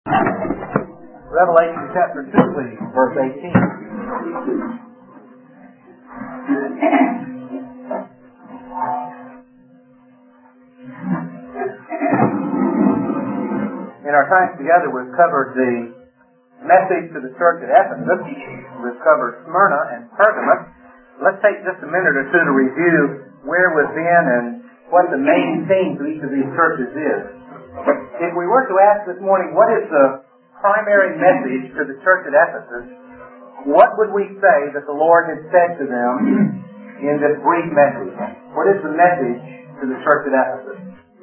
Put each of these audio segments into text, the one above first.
Revelation chapter 2, please, verse 18. In our time together, we've covered the message to the church at Ephesus. We've covered Smyrna and Pergamos. Let's take just a minute or two to review where we've been and what the main theme to each of these churches is. If we were to ask this morning, what is the primary message to the church at Ephesus, what would we say that the Lord had said to them in this brief message? What is the message to the church at Ephesus?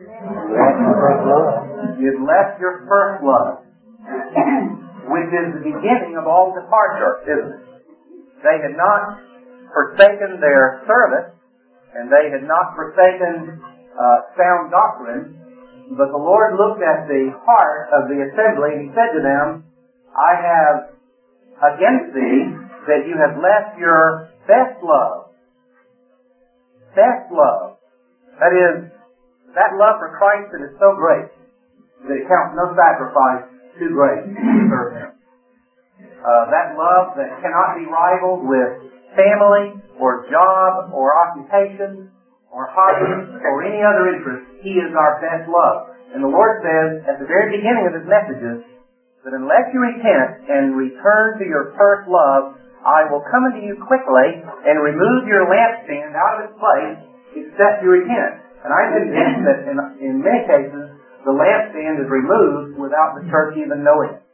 You've left your first love, which is the beginning of all departure, isn't it? They had not forsaken their service, and they had not forsaken sound doctrine, but the Lord looked at the heart of the assembly and He said to them, I have against thee that you have left your best love. Best love. That is, that love for Christ that is so great that it counts no sacrifice too great to serve Him. That love that cannot be rivaled with family or job or occupation or hobby or any other interest. He is our best love. And the Lord says at the very beginning of His messages that unless you repent and return to your first love, I will come unto you quickly and remove your lampstand out of its place except you repent. And I'm convinced that in many cases the lampstand is removed without the church even knowing it.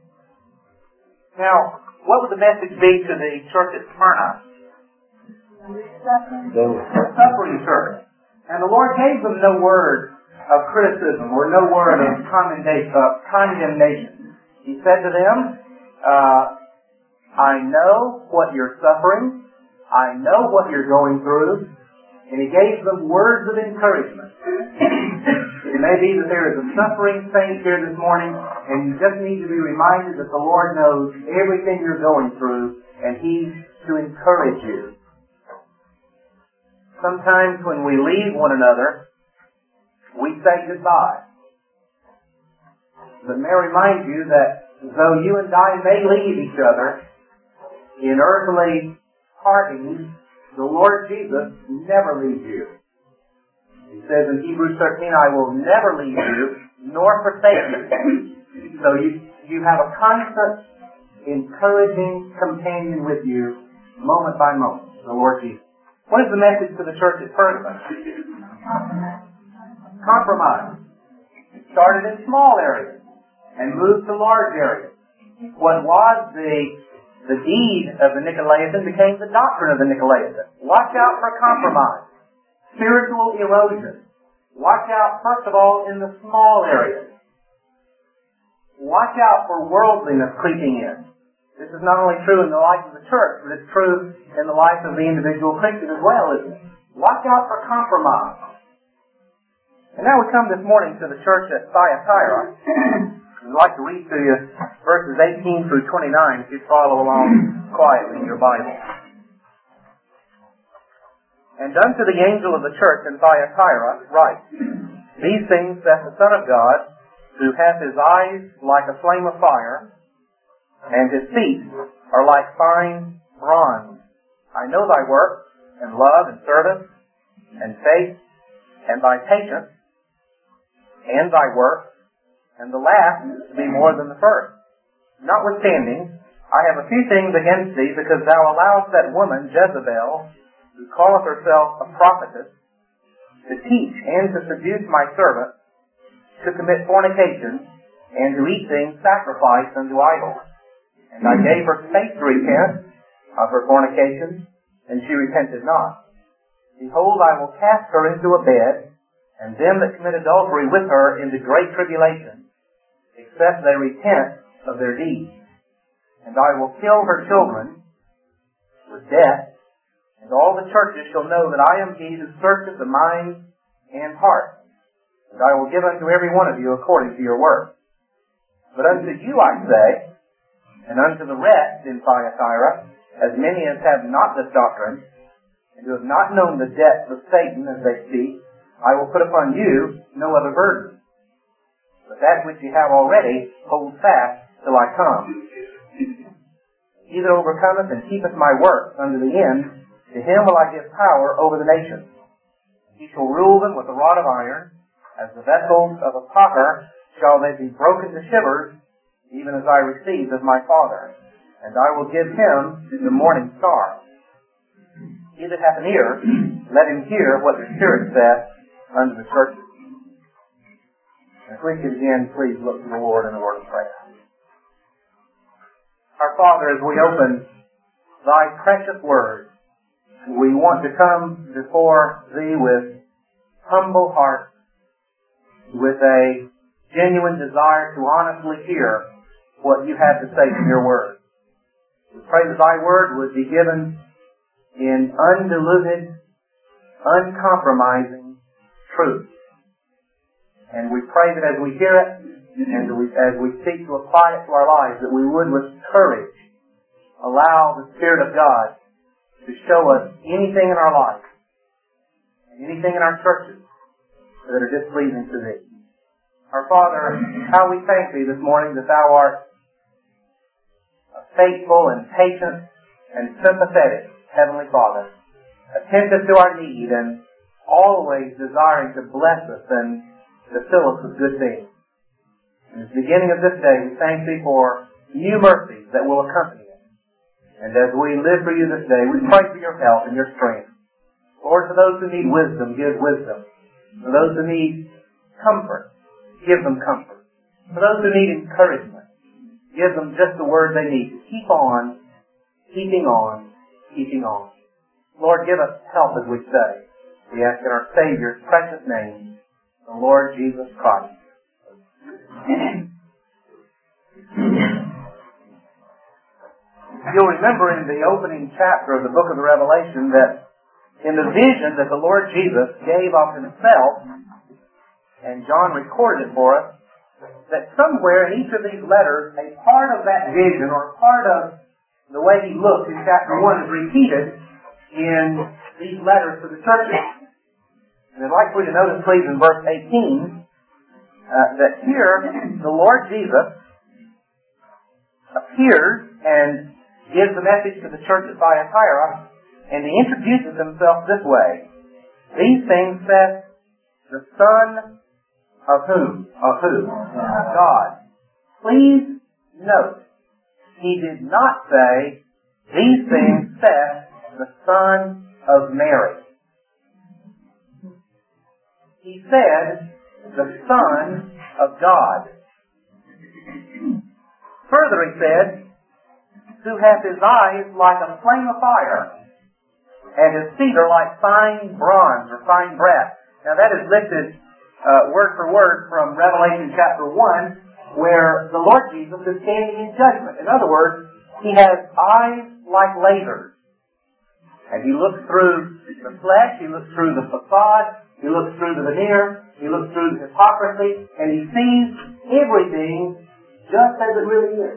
Now, what would the message be to the church at Smyrna? The suffering church. And the Lord gave them no word of criticism or no word of condemnation. He said to them, I know what you're suffering. I know what you're going through. And He gave them words of encouragement. It may be that there is a suffering saint here this morning, and you just need to be reminded that the Lord knows everything you're going through, and He's to encourage you. Sometimes when we leave one another, we say goodbye. But may I remind you that though you and I may leave each other in earthly partings, the Lord Jesus never leaves you. He says in Hebrews 13, I will never leave you nor forsake you. So you have a constant, encouraging companion with you moment by moment, the Lord Jesus. What is the message to the church at Pergamos? Compromise. It started in small areas and moved to large areas. What was the deed of the Nicolaitans became the doctrine of the Nicolaitans. Watch out for compromise. Spiritual erosion. Watch out, first of all, in the small areas. Watch out for worldliness creeping in. This is not only true in the life of the church, but it's true in the life of the individual Christian as well, isn't it? Watch out for compromise. And now we come this morning to the church at Thyatira. I'd like to read to you verses 18 through 29 if you follow along quietly in your Bible. And unto the angel of the church in Thyatira write, These things saith the Son of God, who hath His eyes like a flame of fire, and His feet are like fine bronze. I know thy works, and love, and service, and faith, and thy patience, and thy works, and the last be more than the first. Notwithstanding, I have a few things against thee, because thou allowest that woman Jezebel, who calleth herself a prophetess, to teach and to seduce my servant, to commit fornication, and to eat things sacrificed unto idols. And I gave her space to repent of her fornication, and she repented not. Behold, I will cast her into a bed, and them that commit adultery with her into great tribulation, except they repent of their deeds. And I will kill her children with death, and all the churches shall know that I am He who searcheth the mind and heart. And I will give unto every one of you according to your works. But unto you I say, and unto the rest in Thyatira, as many as have not this doctrine, and who have not known the depth of Satan as they speak, I will put upon you no other burden. But that which you have already, hold fast till I come. He that overcometh and keepeth my works unto the end, to him will I give power over the nations. He shall rule them with a rod of iron, as the vessels of a potter shall they be broken to shivers, even as I received of my Father. And I will give him the morning star. He that hath an ear, let him hear what the Spirit saith unto the churches. If we could again please look to the Lord in a word of prayer. Our Father, as we open Thy precious Word, we want to come before Thee with humble hearts, with a genuine desire to honestly hear what You have to say from Your Word. We pray that Thy Word would be given in undiluted, uncompromising truth. And we pray that as we hear it, and as we seek to apply it to our lives, that we would with courage allow the Spirit of God to show us anything in our life, and anything in our churches that are displeasing to Thee. Our Father, how we thank Thee this morning that Thou art a faithful and patient and sympathetic Heavenly Father, attentive to our need and always desiring to bless us and to fill us with good things. In the beginning of this day, we thank Thee for new mercies that will accompany us. And as we live for You this day, we pray for Your help and Your strength. Lord, for those who need wisdom, give wisdom. For those who need comfort, give them comfort. For those who need encouragement, give them just the word they need to keep on, keeping on, keeping on. Lord, give us help as we say. We ask in our Savior's precious name, the Lord Jesus Christ. You'll remember in the opening chapter of the book of the Revelation that in the vision that the Lord Jesus gave of Himself, and John recorded it for us, that somewhere in each of these letters, a part of that vision or a part of the way He looked in chapter 1 is repeated in these letters to the churches. And I'd like for you to notice, please, in verse 18, that here the Lord Jesus appears and gives the message to the church at Thyatira, and He introduces Himself this way. These things saith the Son of whom? Of who? God. Please note, He did not say, these things saith the Son of Mary. He said, the Son of God. Further He said, who hath His eyes like a flame of fire, and His feet are like fine bronze or fine brass. Now that is lifted word for word from Revelation chapter 1, where the Lord Jesus is standing in judgment. In other words, He has eyes like lasers. And He looks through the flesh, He looks through the facade, He looks through the veneer, He looks through the hypocrisy, and He sees everything just as it really is.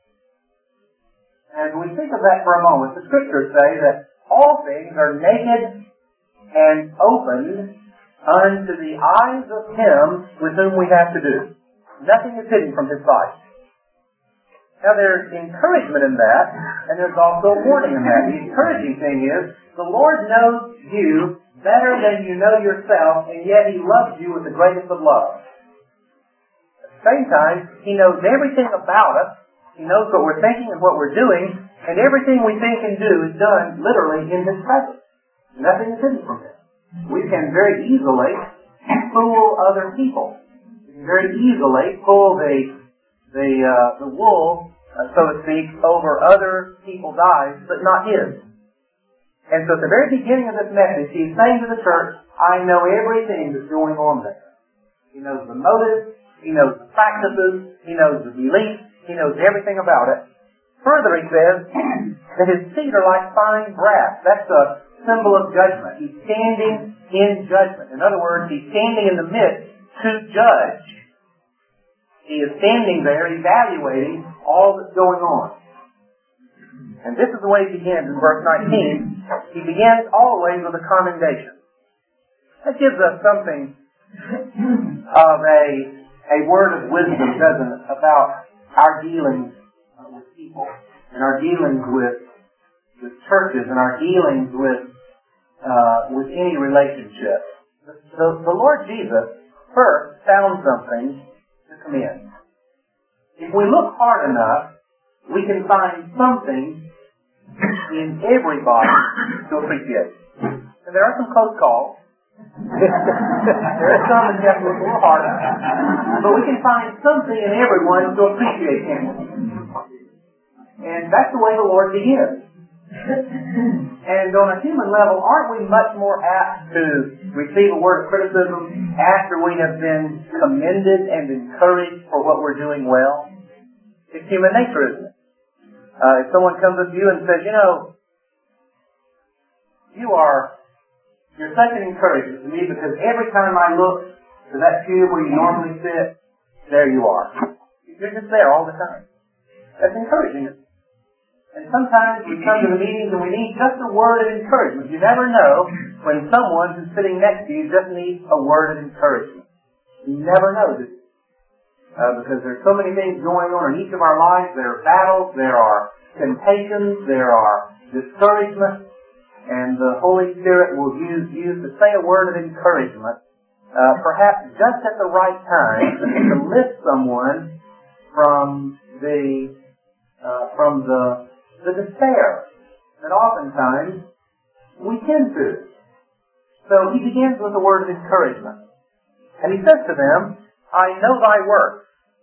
And when we think of that for a moment, the Scriptures say that all things are naked and opened unto the eyes of Him with whom we have to do. Nothing is hidden from His sight. Now there's encouragement in that, and there's also warning in that. The encouraging thing is, the Lord knows you better than you know yourself, and yet He loves you with the greatest of love. At the same time, He knows everything about us. He knows what we're thinking and what we're doing, and everything we think and do is done literally in His presence. Nothing is hidden from Him. We can very easily fool other people. We can very easily pull the wool, so to speak, over other people's eyes, but not His. And so at the very beginning of this message, He's saying to the church, I know everything that's going on there. He knows the motives, He knows the practices, He knows the beliefs, He knows everything about it. Further, He says that His feet are like fine brass. That's a symbol of judgment. He's standing in judgment. In other words, He's standing in the midst to judge. He is standing there evaluating all that's going on. And this is the way He begins in verse 19. He begins always with a commendation. That gives us something of a word of wisdom, doesn't it, about our dealings with people and our dealings with churches and our dealings with any relationship. The Lord Jesus first found something to commend. If we look hard enough, we can find something in everybody to appreciate. And there are some close calls. There are some that you have to look a little harder. But we can find something in everyone to appreciate him. And that's the way the Lord begins. And on a human level, aren't we much more apt to receive a word of criticism after we have been commended and encouraged for what we're doing well? It's human nature, isn't it? If someone comes up to you and says, you're such an encouragement to me because every time I look to that pew where you normally sit, there you are. You're just there all the time. That's encouraging, isn't it? And sometimes we come to the meetings and we need just a word of encouragement. You never know when someone who's sitting next to you just needs a word of encouragement. You never know, do you? Because there's so many things going on in each of our lives. There are battles, there are temptations, there are discouragements, and the Holy Spirit will use you to say a word of encouragement, perhaps just at the right time, to lift someone from the despair that oftentimes we tend to. So he begins with a word of encouragement. And he says to them, I know thy works,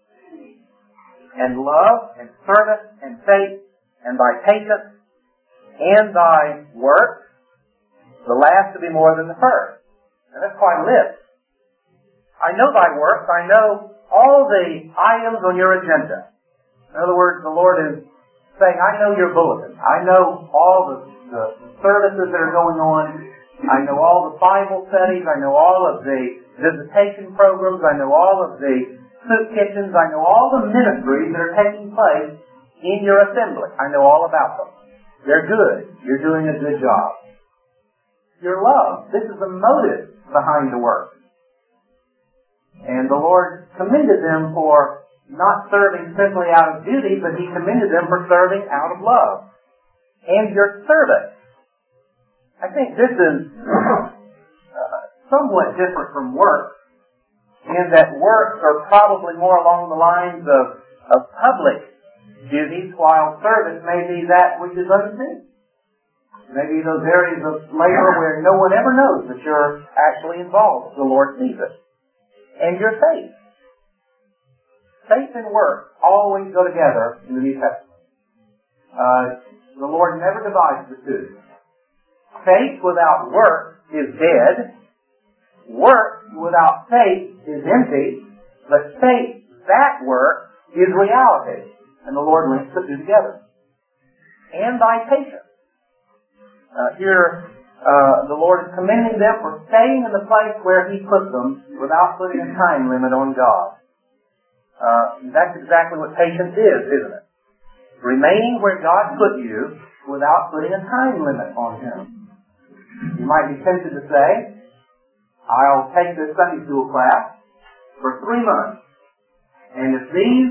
and love, and service, and faith, and thy patience, and thy works, the last to be more than the first. And that's quite a list. I know thy works, I know all the items on your agenda. In other words, the Lord is saying, I know your bulletin. I know all the services that are going on. I know all the Bible studies. I know all of the visitation programs. I know all of the soup kitchens. I know all the ministries that are taking place in your assembly. I know all about them. They're good. You're doing a good job. Your love. This is the motive behind the work. And the Lord commended them for not serving simply out of duty, but He commended them for serving out of love. And your service. I think this is somewhat different from work, in that works are probably more along the lines of public duties, while service may be that which is unseen. Maybe those areas of labor where no one ever knows that you're actually involved. The Lord sees it. And your faith. Faith and work always go together in the New Testament. The Lord never divides the two. Faith without work is dead. Work without faith is empty. But faith that work is reality. And the Lord links the two together. And thy patience. Here, the Lord is commending them for staying in the place where He put them without putting a time limit on God. That's exactly what patience is, isn't it? Remaining where God put you without putting a time limit on Him. You might be tempted to say, I'll take this Sunday school class for 3 months, and if these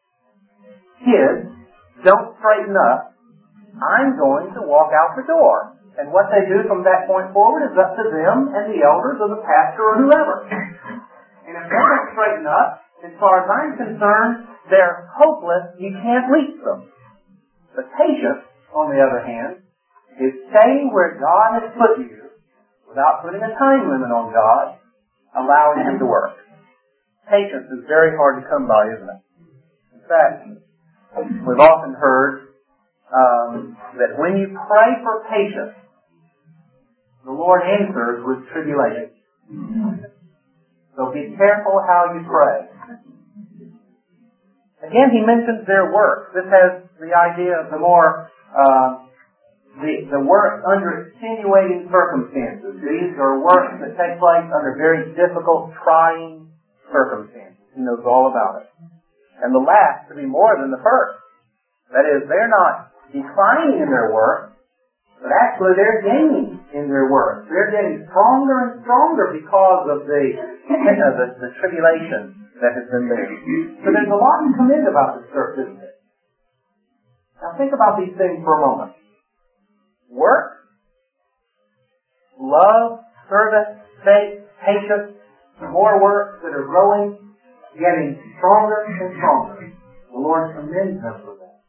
kids don't straighten up, I'm going to walk out the door. And what they do from that point forward is up to them and the elders or the pastor or whoever. And if they don't straighten up, as far as I'm concerned, they're hopeless. You can't reach them. But patience, on the other hand, is staying where God has put you without putting a time limit on God, allowing Him to work. Patience is very hard to come by, isn't it? In fact, we've often heard that when you pray for patience, the Lord answers with tribulation. So be careful how you pray. Again, he mentions their work. This has the idea of the more the work under extenuating circumstances. These are works that take place under very difficult, trying circumstances. He knows all about it. And the last to be more than the first. That is, they're not declining in their work, but actually they're gaining in their works. They're getting stronger and stronger because of the tribulation that has been there. So there's a lot to commend about this church, isn't it? Now think about these things for a moment. Work, love, service, faith, patience, more works that are growing, getting stronger and stronger. The Lord commends them for that.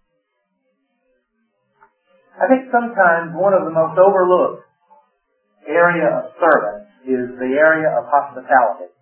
I think sometimes one of the most overlooked area of service is the area of hospitality.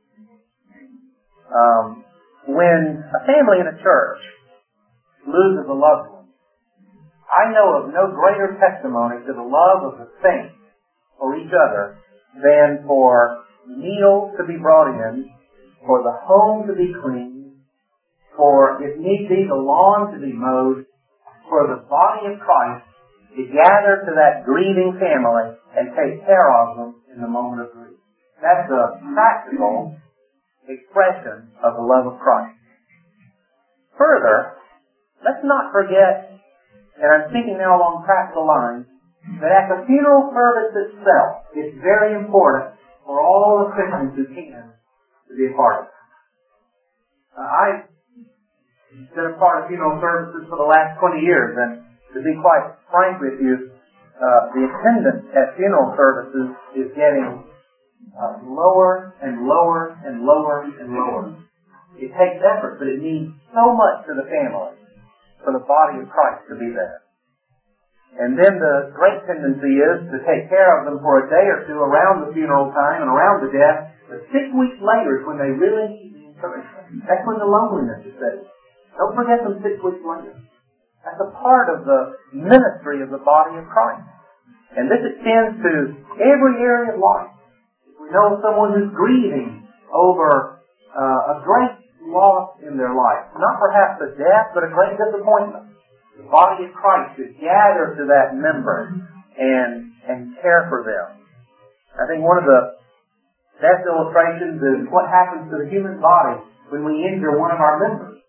When a family in a church loses a loved one, I know of no greater testimony to the love of the saints for each other than for meals to be brought in, for the home to be cleaned, for, if need be, the lawn to be mowed, for the body of Christ to gather to that grieving family and take care of them in the moment of grief. That's a practical expression of the love of Christ. Further, let's not forget, and I'm speaking now along practical lines, that at the funeral service itself, it's very important for all the Christians who can to be a part of it. I've been a part of funeral services for the last 20 years, and to be quite frank with you, the attendance at funeral services is getting lower and lower and lower and lower. It takes effort, but it means so much to the family for the body of Christ to be there. And then the great tendency is to take care of them for a day or two around the funeral time and around the death, but 6 weeks later is when they really need the encouragement. That's when the loneliness is set. Don't forget them 6 weeks later. That's a part of the ministry of the body of Christ. And this extends to every area of life. If we know someone who's grieving over a great loss in their life, not perhaps a death, but a great disappointment, the body of Christ should gather to that member and care for them. I think one of the best illustrations is what happens to the human body when we injure one of our members.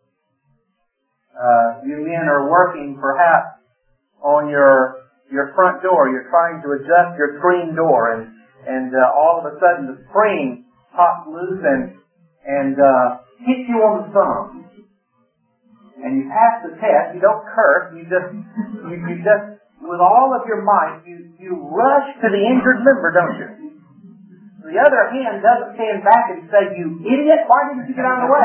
You men are working perhaps on your front door. You're trying to adjust your screen door, and all of a sudden the spring pops loose and hits you on the thumb. And you pass the test. You don't curse. You just with all of your might, you rush to the injured member, don't you? The other hand doesn't stand back and say, "You idiot! Why didn't you get out of the way?"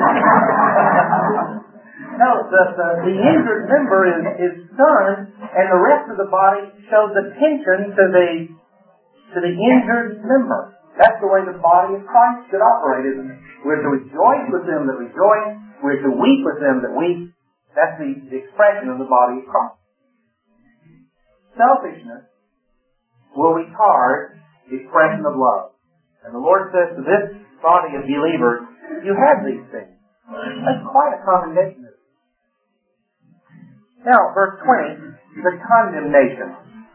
No, the injured member is stunned, and the rest of the body shows attention to the injured member. That's the way the body of Christ should operate, isn't it? We're to rejoice with them that rejoice. We're to weep with them that weep. That's the expression of the body of Christ. Selfishness will retard the expression of love. And the Lord says to this body of believers, you have these things. That's quite a commendation. Now, verse 20, the condemnation.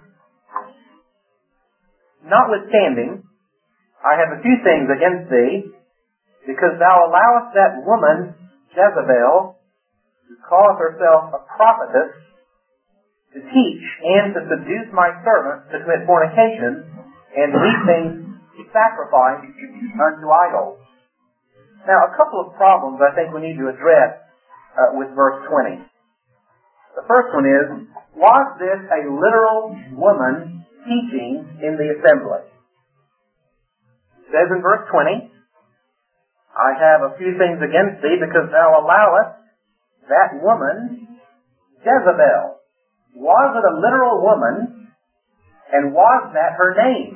Notwithstanding, I have a few things against thee, because thou allowest that woman, Jezebel, who calleth herself a prophetess, to teach and to seduce my servants to commit fornication, and these things to sacrifice unto idols. Now, a couple of problems I think we need to address with verse 20. The first one is, was this a literal woman teaching in the assembly? It says in verse 20, I have a few things against thee, because thou allowest that woman, Jezebel. Was it a literal woman, and was that her name?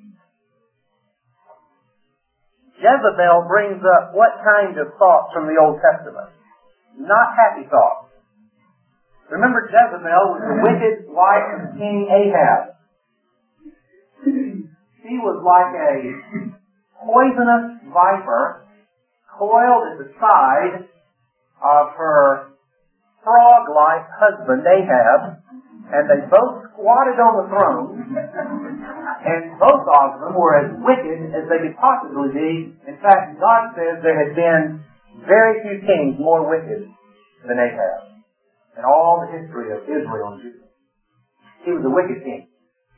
Jezebel brings up what kind of thoughts from the Old Testament? Not happy thoughts. Remember, Jezebel was the wicked wife of King Ahab. She was like a poisonous viper coiled at the side of her frog-like husband Ahab, and they both squatted on the throne, and both of them were as wicked as they could possibly be. In fact, God says there had been very few kings more wicked than Ahab in all the history of Israel and Judah. He was a wicked king.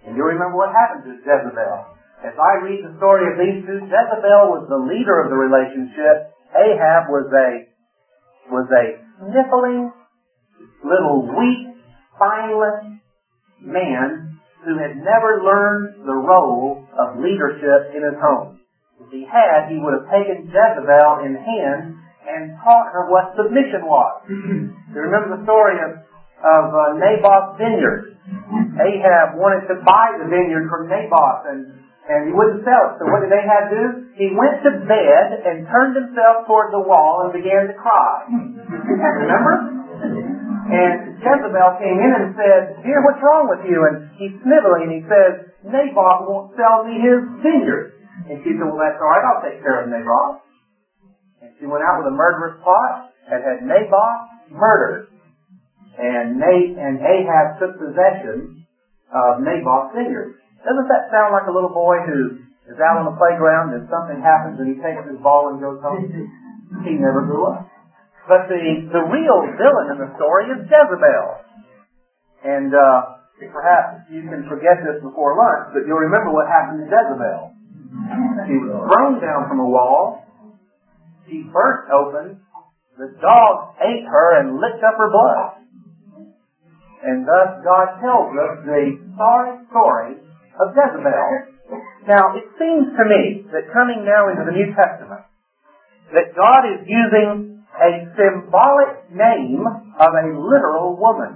And you remember what happened to Jezebel. As I read the story of these two, Jezebel was the leader of the relationship. Ahab was a sniffling, little weak, spineless man who had never learned the role of leadership in his home. If he had, he would have taken Jezebel in hand and taught her what submission was. You remember the story of Naboth's vineyard. Ahab wanted to buy the vineyard from Naboth, and he wouldn't sell it. So what did Ahab do? He went to bed and turned himself toward the wall and began to cry. Remember? And Jezebel came in and said, "Dear, what's wrong with you?" And he's sniveling and he says, "Naboth won't sell me his vineyard." And she said, "Well, that's all right. I'll take care of Naboth." And she went out with a murderous plot and had Naboth murdered. And Ahab took possession of Naboth's vineyard. Doesn't that sound like a little boy who is out on the playground and something happens and he takes his ball and goes home? He never grew up. But the real villain in the story is Jezebel. And perhaps you can forget this before lunch, but you'll remember what happened to Jezebel. She was thrown down from a wall. She burst open. The dogs ate her and licked up her blood. And thus God tells us the sorry story of Jezebel. Now, it seems to me that coming now into the New Testament, that God is using a symbolic name of a literal woman.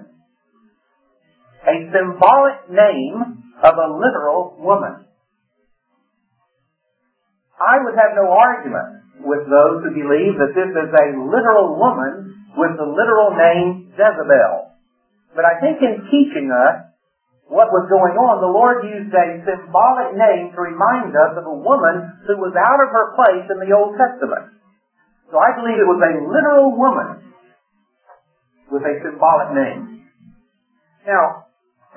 A symbolic name of a literal woman. I would have no argument with those who believe that this is a literal woman with the literal name Jezebel. But I think in teaching us what was going on, the Lord used a symbolic name to remind us of a woman who was out of her place in the Old Testament. So I believe it was a literal woman with a symbolic name. Now,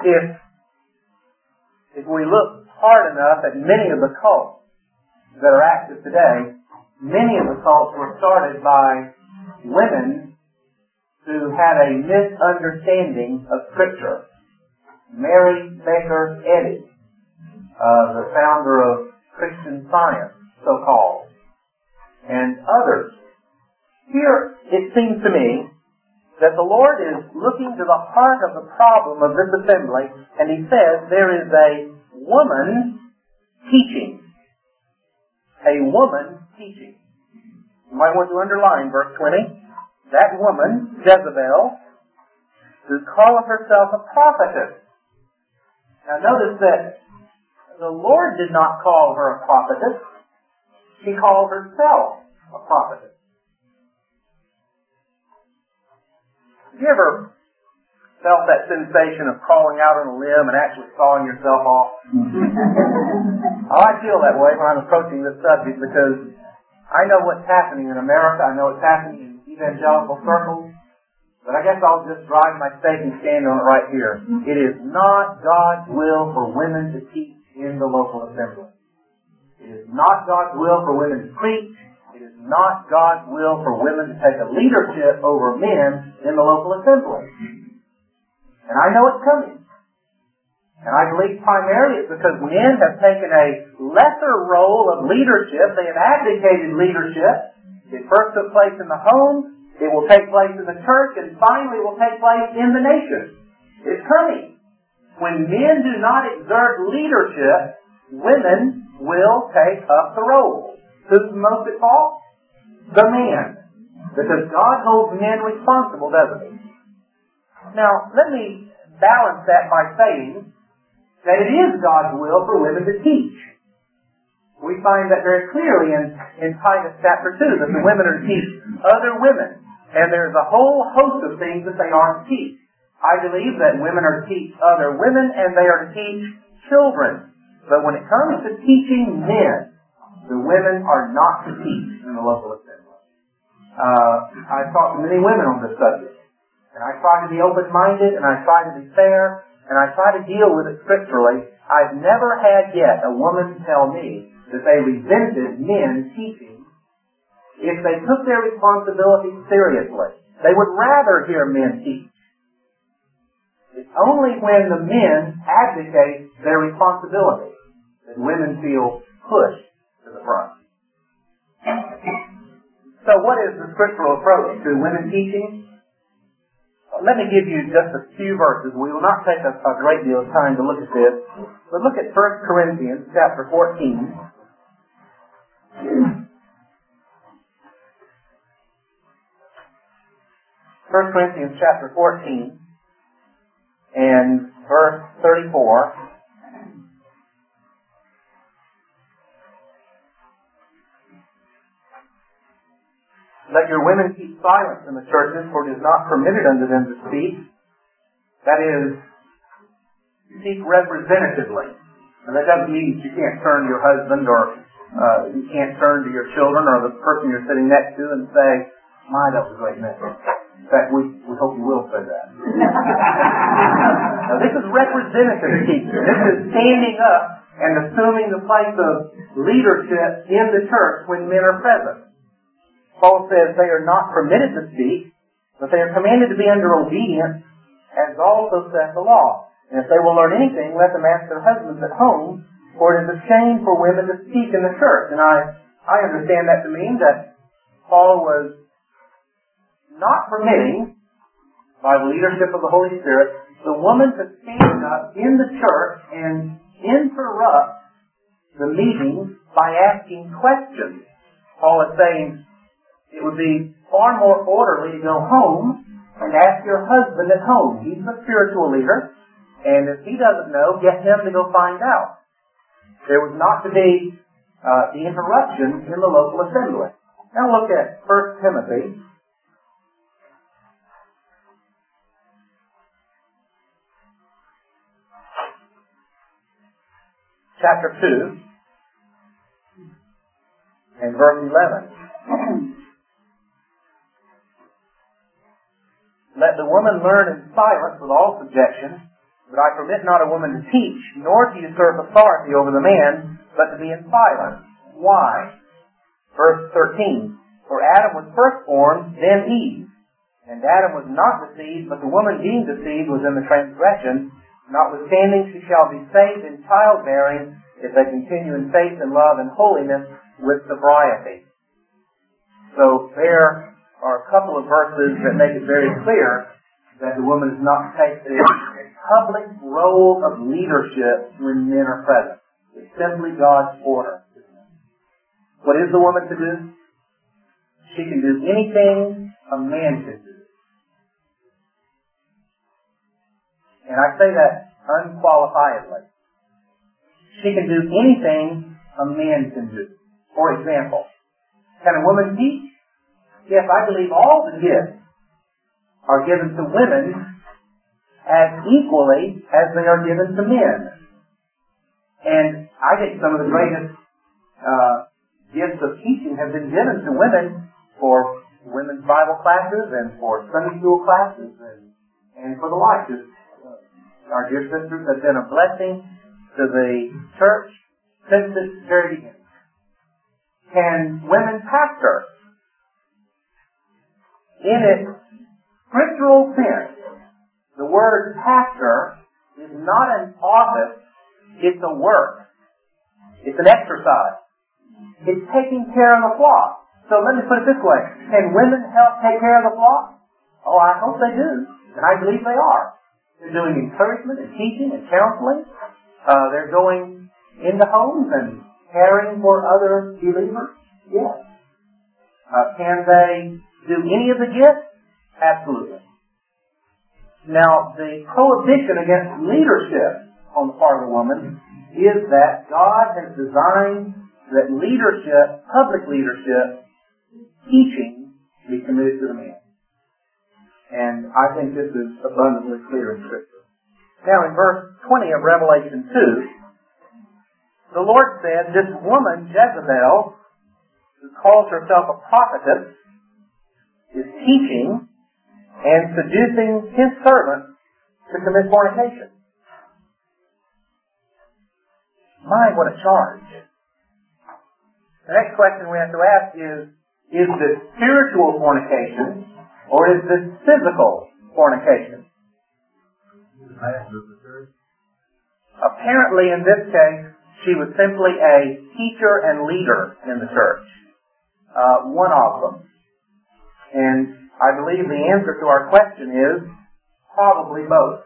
if we look hard enough at many of the cults that are active today, many of the cults were started by women who had a misunderstanding of Scripture. Mary Baker Eddy, the founder of Christian Science, so-called, and others. Here, it seems to me that the Lord is looking to the heart of the problem of this assembly, and He says there is a woman teaching. A woman teaching. You might want to underline verse 20. That woman, Jezebel, who calleth herself a prophetess. Now notice that the Lord did not call her a prophetess. She called herself a prophetess. Have you ever felt that sensation of crawling out on a limb and actually sawing yourself off? I feel that way when I'm approaching this subject because I know what's happening in America. I know what's happening in evangelical circles. But I guess I'll just drive my stake and stand on it right here. It is not God's will for women to teach in the local assembly. It is not God's will for women to preach. It is not God's will for women to take a leadership over men in the local assembly. And I know it's coming. And I believe primarily it's because men have taken a lesser role of leadership. They have abdicated leadership. It first took place in the home. It will take place in the church, and finally it will take place in the nation. It's coming. When men do not exert leadership, women will take up the role. Who's most at fault? The man. Because God holds men responsible, doesn't He? Now, let me balance that by saying that it is God's will for women to teach. We find that very clearly in Titus chapter 2, that the women are to teach other women. And there's a whole host of things that they are to teach. I believe that women are to teach other women and they are to teach children. But when it comes to teaching men, the women are not to teach in the local assembly. I've talked to many women on this subject. And I try to be open-minded and I try to be fair and I try to deal with it scripturally. I've never had yet a woman tell me that they resented men teaching if they took their responsibility seriously. They would rather hear men teach. It's only when the men abdicate their responsibility, that women feel pushed to the front. So what is the scriptural approach to women teaching? Let me give you just a few verses. We will not take a great deal of time to look at this, but look at 1 Corinthians chapter 14. 1 Corinthians chapter 14 and verse 34. Let your women keep silence in the churches, for it is not permitted unto them to speak. That is, speak representatively. And that doesn't mean you can't turn to your husband or you can't turn to your children or the person you're sitting next to and say, "My, that was a great message." In fact, we hope you will say that. Now, this is representative teaching. This is standing up and assuming the place of leadership in the church when men are present. Paul says they are not permitted to speak, but they are commanded to be under obedience, as also saith the law. And if they will learn anything, let them ask their husbands at home, for it is a shame for women to speak in the church. And I understand that to mean that Paul was not permitting, by the leadership of the Holy Spirit, the woman to stand up in the church and interrupt the meeting by asking questions. Paul is saying, it would be far more orderly to go home and ask your husband at home. He's the spiritual leader, and if he doesn't know, get him to go find out. There was not to be the interruption in the local assembly. Now look at 1 Timothy. Chapter 2 and verse 11. Let the woman learn in silence with all subjection, but I permit not a woman to teach, nor to usurp authority over the man, but to be in silence. Why? Verse 13. For Adam was first formed, then Eve. And Adam was not deceived, but the woman being deceived was in the transgression. Notwithstanding, she shall be saved in childbearing, if they continue in faith and love and holiness with sobriety. So there are a couple of verses that make it very clear that the woman is not to take a public role of leadership when men are present. It's simply God's order. What is the woman to do? She can do anything a man can do. And I say that unqualifiedly. She can do anything a man can do. For example, can a woman teach? Yes, I believe all the gifts are given to women as equally as they are given to men. And I think some of the greatest gifts of teaching have been given to women for women's Bible classes and for Sunday school classes and for the like. Our dear sisters have been a blessing to the church since its very beginning. Can women pastor? In its scriptural sense, the word pastor is not an office, it's a work. It's an exercise. It's taking care of the flock. So let me put it this way. Can women help take care of the flock? Oh, I hope they do. And I believe they are. They're doing encouragement and teaching and counseling. They're going into homes and caring for other believers. Yes. Can they do any of the gifts? Absolutely. Now, the prohibition against leadership on the part of the woman is that God has designed that leadership, public leadership, teaching, be committed to the man. And I think this is abundantly clear in Scripture. Now, in verse 20 of Revelation 2, the Lord said, this woman, Jezebel, who calls herself a prophetess, is teaching and seducing his servants to commit fornication. My, what a charge. The next question we have to ask is this spiritual fornication or is this physical fornication? Apparently, in this case, she was simply a teacher and leader in the church. One of them. And I believe the answer to our question is probably both.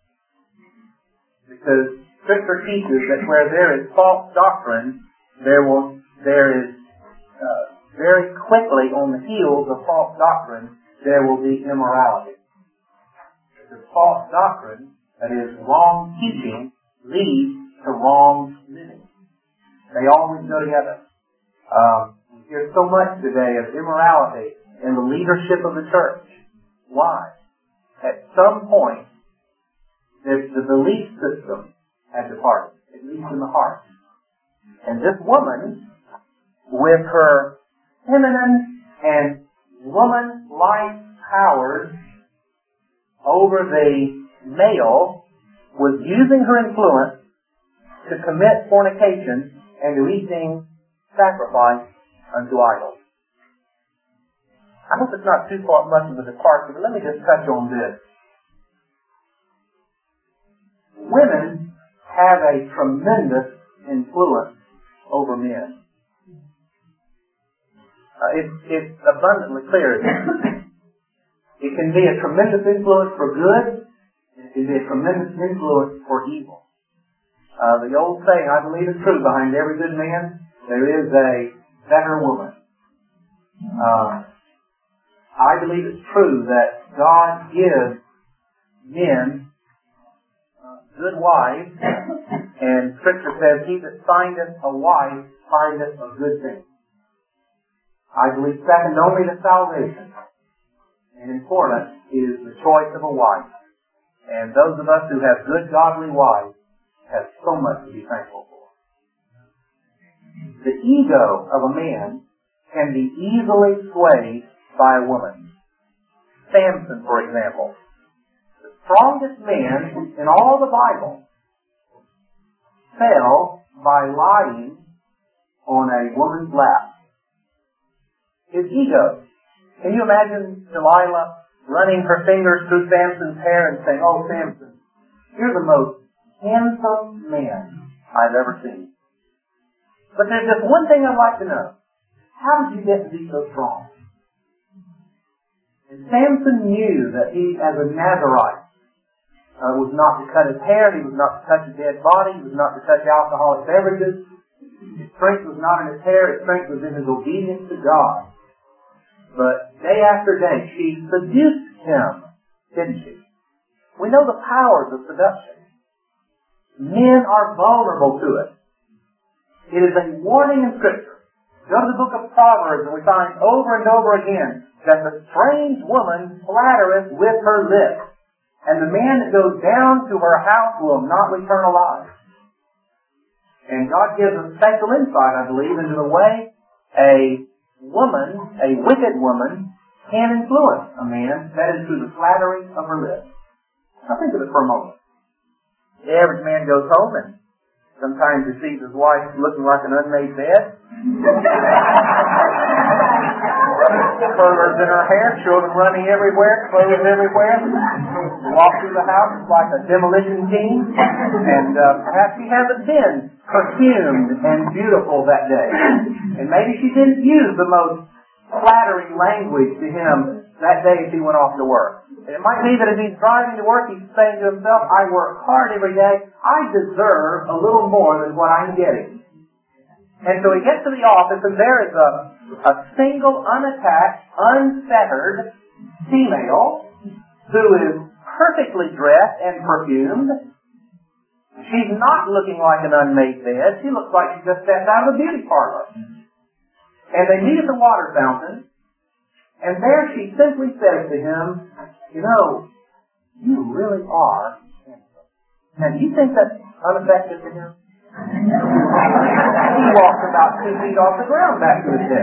Because Scripture teaches that where there is false doctrine, there is very quickly on the heels of false doctrine, there will be immorality. Because false doctrine, that is wrong teaching, leads to wrong living. They always go together. We hear so much today of immorality in the leadership of the church. Why? At some point, the belief system had departed, at least in the heart. And this woman, with her feminine and woman-like powers over the male, was using her influence to commit fornication and to eating sacrifice unto idols. I hope it's not too much of a departure, but let me just touch on this. Women have a tremendous influence over men. It's abundantly clear. It can be a tremendous influence for good, and it can be a tremendous influence for evil. The old saying, I believe is true, behind every good man, there is a better woman. I believe it's true that God gives men good wives, and Scripture says, he that findeth a wife findeth a good thing. I believe second only to salvation and important is the choice of a wife. And those of us who have good godly wives have so much to be thankful for. The ego of a man can be easily swayed by a woman. Samson, for example, the strongest man in all the Bible, fell by lying on a woman's lap. His ego. Can you imagine Delilah running her fingers through Samson's hair and saying, oh, Samson, you're the most handsome man I've ever seen. But there's just one thing I'd like to know. How did you get to be so strong? And Samson knew that he, as a Nazarite, was not to cut his hair, he was not to touch a dead body, he was not to touch alcoholic beverages. His strength was not in his hair, his strength was in his obedience to God. But day after day, she seduced him, didn't she? We know the powers of seduction. Men are vulnerable to it. It is a warning in Scripture. Go to the book of Proverbs and we find over and over again that the strange woman flattereth with her lips, and the man that goes down to her house will not return alive. And God gives us special insight, I believe, into the way a woman, a wicked woman, can influence a man, that is through the flattery of her lips. Now think of it for a moment. The average man goes home and sometimes he sees his wife looking like an unmade bed. Furs in her hair, children running everywhere, clothes everywhere. Walk through the house, it's like a demolition team. And perhaps she hasn't been perfumed and beautiful that day. And maybe she didn't use the most flattering language to him that day as he went off to work. And it might be that as he's driving to work, he's saying to himself, I work hard every day. I deserve a little more than what I'm getting. And so he gets to the office and there is a single, unattached, unfettered female who is perfectly dressed and perfumed. She's not looking like an unmade bed. She looks like she just stepped out of a beauty parlor. And they meet at the water fountain, and there she simply says to him, you know, you really are handsome. Now, do you think that's unaffected to him? He walks about 2 feet off the ground back to his desk.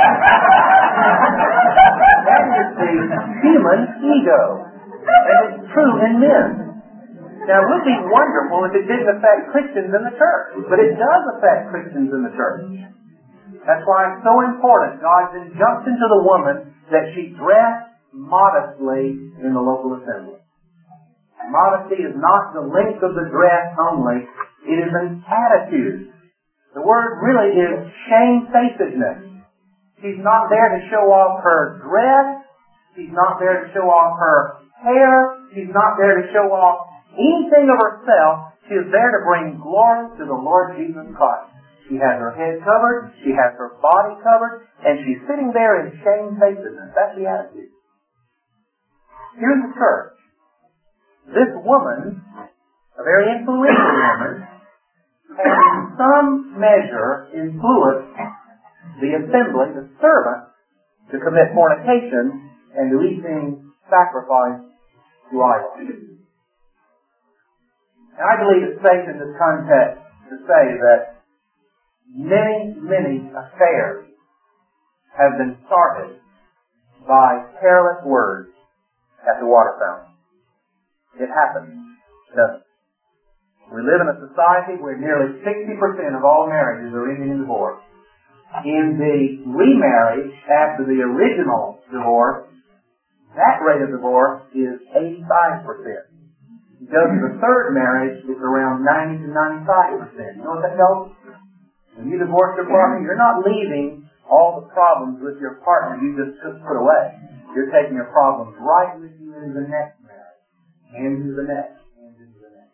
That is the human ego. And it's true in men. Now, it would be wonderful if it didn't affect Christians in the church. But it does affect Christians in the church. That's why it's so important, God's injunction to the woman, that she dress modestly in the local assembly. Modesty is not the length of the dress only. It is an attitude. The word really is shamefacedness. She's not there to show off her dress. She's not there to show off her hair. She's not there to show off anything of herself. She is there to bring glory to the Lord Jesus Christ. She has her head covered. She has her body covered. And she's sitting there in shamefacedness. That's the attitude. Here's the church. This woman, a very influential woman, has in some measure influenced the assembly, the servants, to commit fornication and to eat things sacrificed to idols. And I believe it's safe in this context to say that many, many affairs have been started by careless words at the water fountain. It happens, doesn't it? We live in a society where nearly 60% of all marriages are ending in divorce. In the remarriage after the original divorce, that rate of divorce is 85%. You go to the third marriage, it's around 90 to 95%. You know what that tells us? When you divorce your partner, you're not leaving all the problems with your partner you just put away. You're taking your problems right with you into the next marriage, and into the next, and into the next.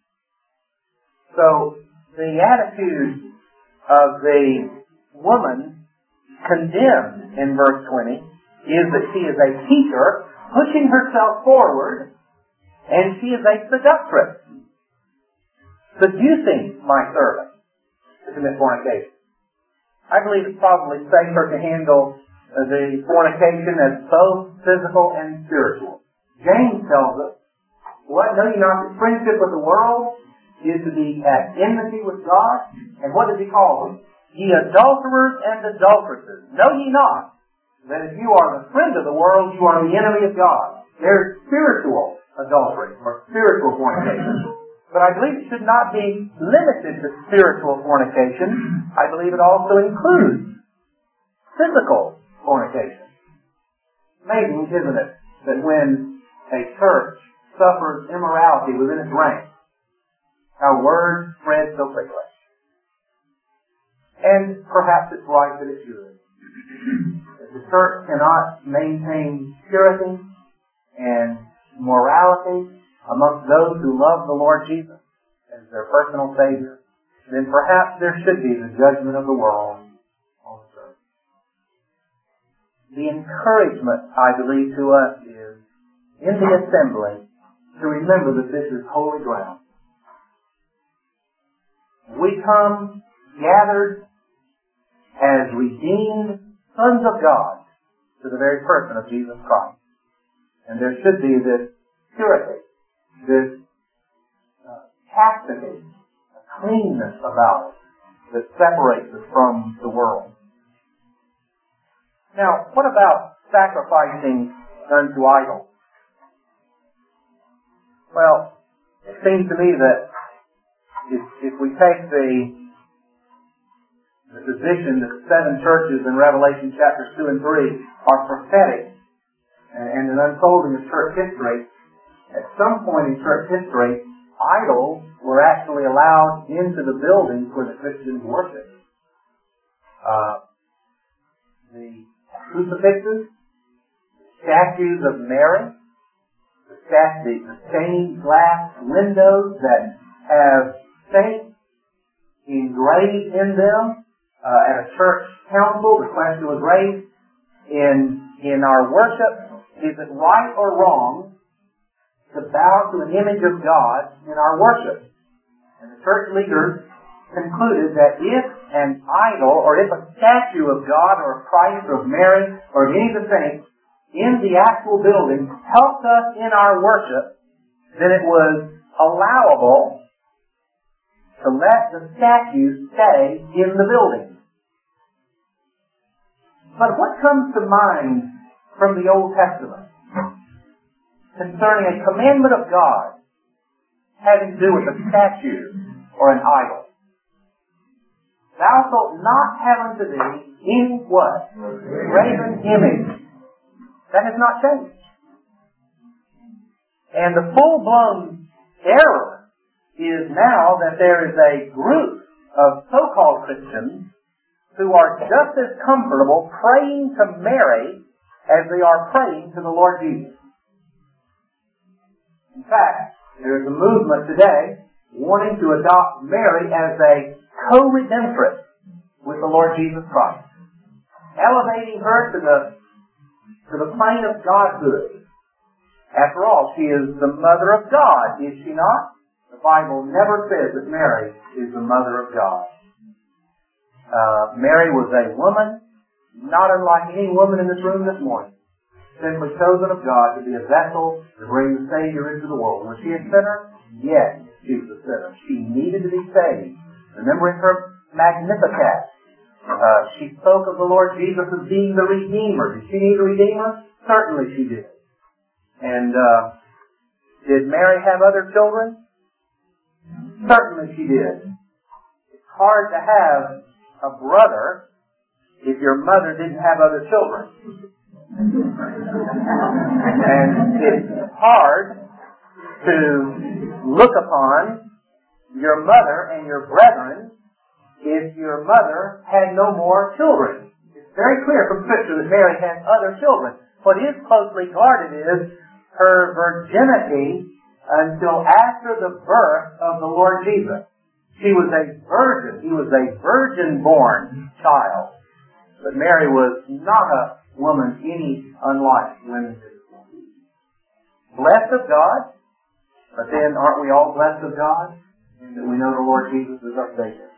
So, the attitude of the woman condemned in verse 20 is that she is a teacher pushing herself forward, and she is a seductress, seducing my servant to commit fornication. I believe it's probably safer to handle the fornication as both physical and spiritual. James tells us, what? Know ye not that friendship with the world is to be at enmity with God? And what does he call them? Ye adulterers and adulteresses. Know ye not that if you are the friend of the world, you are the enemy of God? There's spiritual adultery or spiritual fornication. But I believe it should not be limited to spiritual fornication. I believe it also includes physical fornication. Amazing, isn't it, that when a church suffers immorality within its ranks, how word spreads so quickly. And perhaps it's right that it should. If the church cannot maintain purity and morality amongst those who love the Lord Jesus as their personal Savior, then perhaps there should be the judgment of the world on the church. The encouragement, I believe, to us is, in the assembly, to remember that this is holy ground. We come gathered as redeemed sons of God to the very person of Jesus Christ. And there should be this purity, this chastity, a cleanness about it that separates us from the world. Now, what about sacrificing unto idols? Well, it seems to me that if we take the position that the seven churches in Revelation chapters 2 and 3 are prophetic and an unfolding of church history, at some point in church history, idols were actually allowed into the buildings where the Christians worshiped. The crucifixes, statues of Mary, the stained glass windows that have saints engraved in them. At a church council, the question was raised in our worship, is it right or wrong to bow to an image of God in our worship? And the church leaders concluded that if an idol, or if a statue of God or of Christ or of Mary or of any of the saints in the actual building helped us in our worship, then it was allowable to let the statue stay in the building. But what comes to mind from the Old Testament concerning a commandment of God having to do with a statue or an idol? Thou shalt not have unto thee any what? Graven image. That has not changed. And the full-blown error is now that there is a group of so-called Christians who are just as comfortable praying to Mary as they are praying to the Lord Jesus. In fact, there is a movement today wanting to adopt Mary as a co-redemptress with the Lord Jesus Christ, elevating her to the plane of godhood. After all, she is the mother of God, is she not? The Bible never says that Mary is the mother of God. Mary was a woman, not unlike any woman in this room this morning, simply chosen of God to be a vessel to bring the Savior into the world. Was she a sinner? Yes, she was a sinner. She needed to be saved. Remembering her Magnificat, she spoke of the Lord Jesus as being the Redeemer. Did she need a Redeemer? Certainly she did. And did Mary have other children? Certainly she did. It's hard to have a brother if your mother didn't have other children. And it's hard to look upon your mother and your brethren if your mother had no more children. It's very clear from Scripture that Mary had other children. What is closely guarded is her virginity until after the birth of the Lord Jesus. She was a virgin. He was a virgin-born child. But Mary was not a woman any unlike women. Blessed of God, but then aren't we all blessed of God? In that we know the Lord Jesus is our Savior.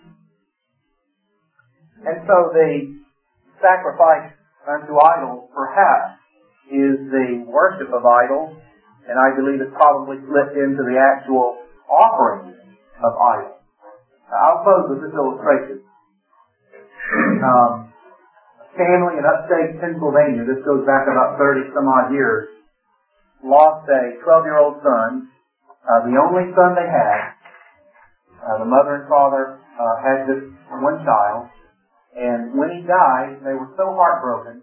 And so the sacrifice unto idols perhaps is the worship of idols, and I believe it probably slipped into the actual offering of idols. I'll close with this illustration. A family in upstate Pennsylvania, this goes back about 30 some odd years, lost a 12-year-old son, the only son they had. The mother and father had this one child, and when he died, they were so heartbroken,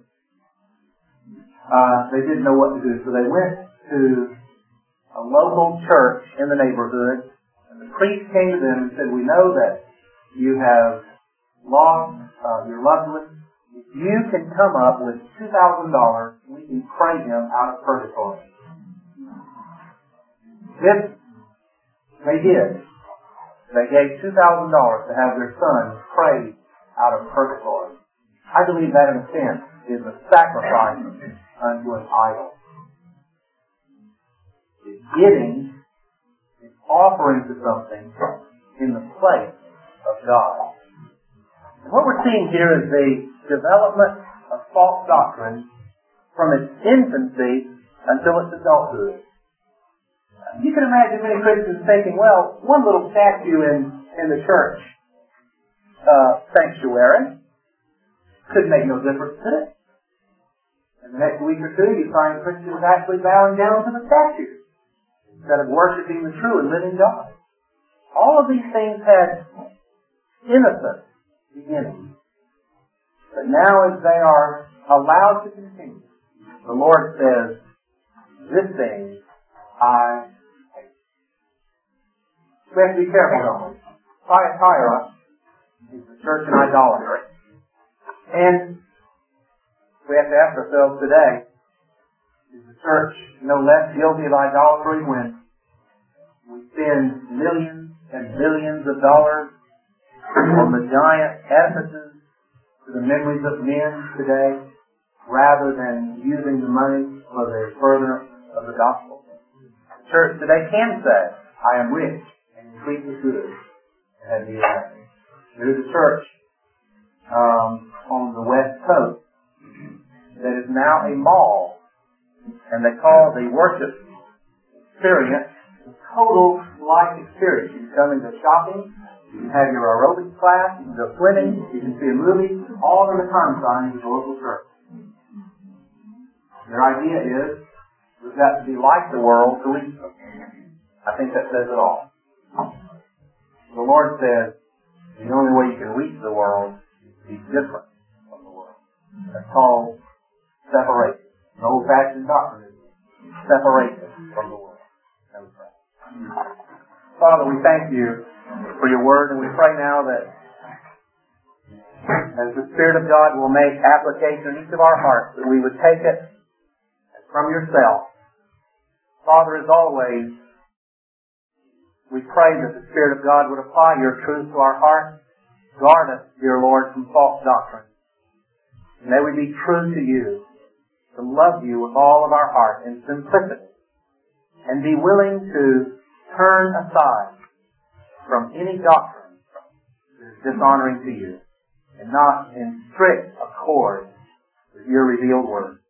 they didn't know what to do. So they went to a local church in the neighborhood, and the priest came to them and said, "We know that you have lost your loved one. If you can come up with $2,000, we can pray him out of purgatory." This they did. They gave $2,000 to have their son prayed out of purgatory. I believe that in a sense is a sacrifice unto an idol. It's giving, it's offering to something in the place of God. And what we're seeing here is the development of false doctrine from its infancy until its adulthood. You can imagine many Christians thinking, well, one little statue in the church sanctuary could make no difference today. And the next week or two, you find Christians actually bowing down to the statue instead of worshiping the true and living God. All of these things had innocent beginnings. But now as they are allowed to continue, the Lord says, "This thing I hate." We have to be careful, don't we? Thyatira is the church in idolatry. And we have to ask ourselves today, is the church no less guilty of idolatry when we spend millions and billions of dollars on the giant edifices to the memories of men today, rather than using the money for the furtherance of the gospel? The church today can say, "I am rich and completely good," and be happy. There's a church on the West Coast that is now a mall, and they call the worship experience a total life experience. You can come into shopping, you can have your aerobics class, you can go swimming, you can see a movie, all in the confines of the local church. Their idea is, we've got to be like the world to reach them. I think that says it all. The Lord says, the only way you can reach the world is to be different from the world. That's called separation. An old-fashioned doctrine is separation from the world. Father, we thank you for your word, and we pray now that as the Spirit of God will make application in each of our hearts, that we would take it from yourself. Father, as always, we pray that the Spirit of God would apply your truth to our hearts. Guard us, dear Lord, from false doctrine. May we be true to you, to love you with all of our heart in simplicity, and be willing to turn aside from any doctrine that is dishonoring to you, and not in strict accord with your revealed word.